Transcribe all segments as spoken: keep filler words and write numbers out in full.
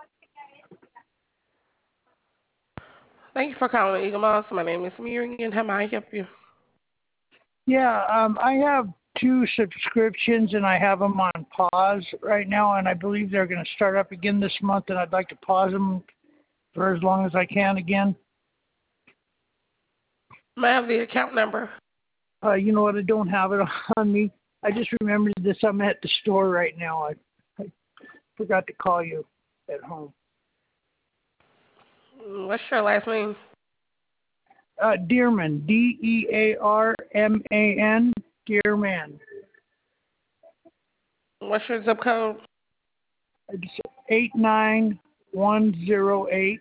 Thank you for calling Eagle Moss. My name is Miriam. How may I help you? Yeah, um, I have two subscriptions and I have them on pause right now, and I believe they're going to start up again this month, and I'd like to pause them for as long as I can again. May I have the account number? Uh, you know what? I don't have it on me. I just remembered this. I'm at the store right now. I, I forgot to call you at home. What's your last name? Uh, Dearman, D E A R M A N, Dearman. What's your zip code? It's eight nine one zero eight.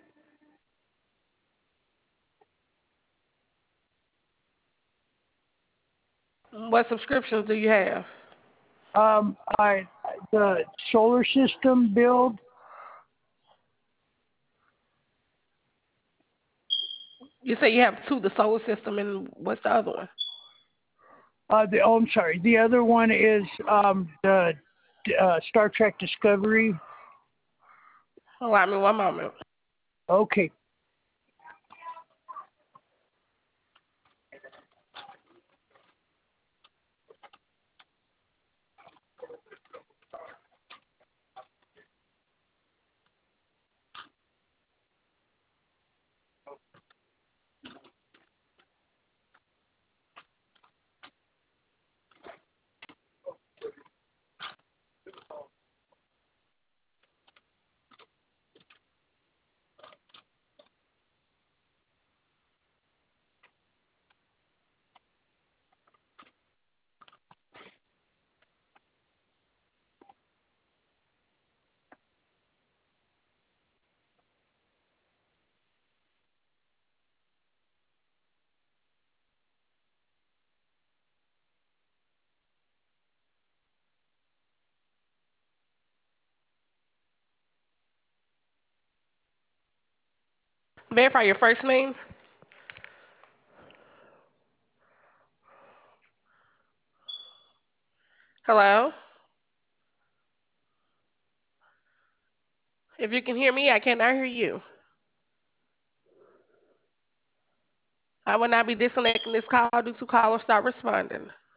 What subscriptions do you have? Um, I the solar system build. You say you have two, the solar system, and what's the other one? Uh, the oh, I'm sorry. The other one is um, the uh, Star Trek Discovery. Allow me one moment. Okay. Verify your first name. Hello? If you can hear me, I cannot hear you. I will not be disconnecting this call due to callers stop responding.